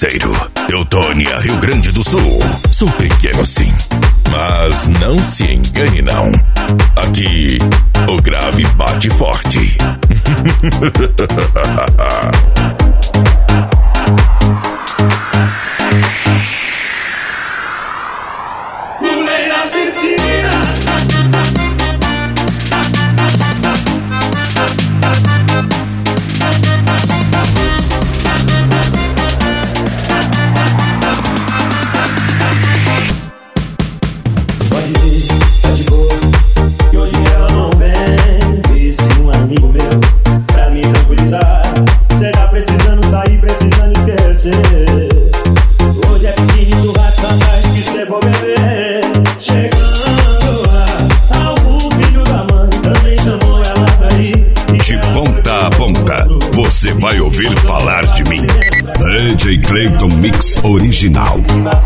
Justiceiro, Teutônia, Rio Grande do Sul. Sou pequeno sim, mas não se engane não. Aqui, o grave bate forte. Pulei na piscina. Pode ir, tá de boa, que hoje ela não vem. Disse um amigo meu, pra me tranquilizar. Cê tá precisando sair, precisando esquecer. Hoje é piscina e churrasco atrás que cê for beber. Chegando lá, algum filho da mãe também chamou ela pra ir. De ponta a ponta, você vai ouvir falar de mim. DJ Clayton Mix Original.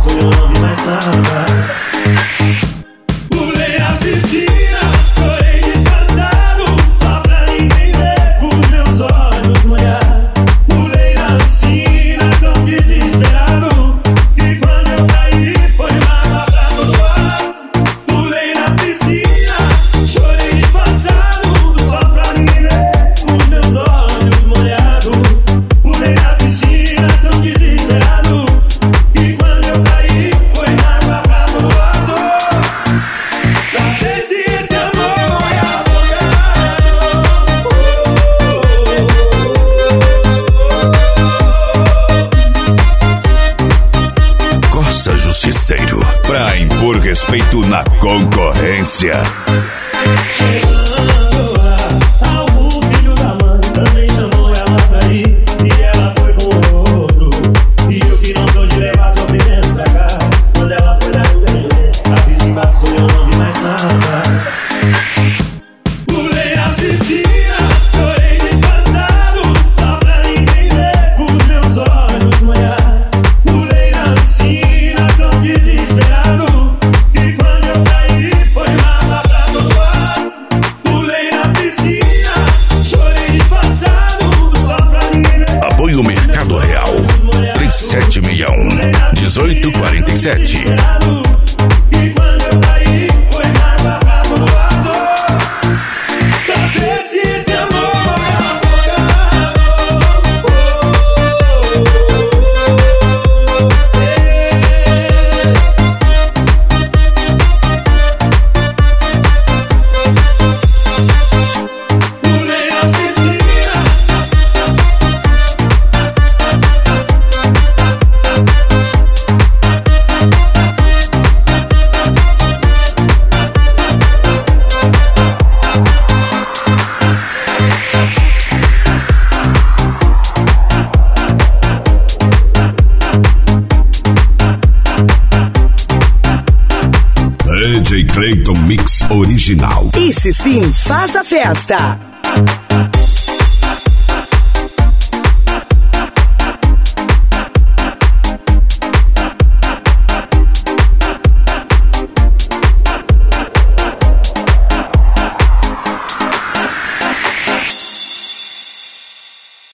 Pulei na piscina, chorei descansado, só pra ninguém ver os meus olhos molhar. Pulei na piscina tão desesperado, que quando eu caí foi água pra todo lado. Pulei na piscina, chorei disfarçado, só pra ninguém ver os meus olhos molhados. Pulei na piscina tão desesperado, que quando eu caí foi água pra todo lado. Pra ver se esse amor é afogado. Corsa Justiceiro, pra impor respeito na concorrência. Chegando lá, algum filho da mãe também chamou ela pra ir. E ela foi com outro. E eu que não sou de levar sofrimento pra cá. Quando ela foi dar o beijo, a piscina passou e eu não vi mais nada. Pulei na piscina, chorei descansado, só pra ninguém ver os meus olhos molhar. Pulei na piscina tão desesperado, que quando eu caí foi água pra todo lado. Pulei na piscina, chorei disfarçado, só pra ninguém ver. Apoio Mercado Real 3761 1847. E quando eu caí foi água pra todo lado. Pra ver se esse amor é afogado. Pulei na piscina. DJ Clayton Mix Original. Esse sim faz a festa.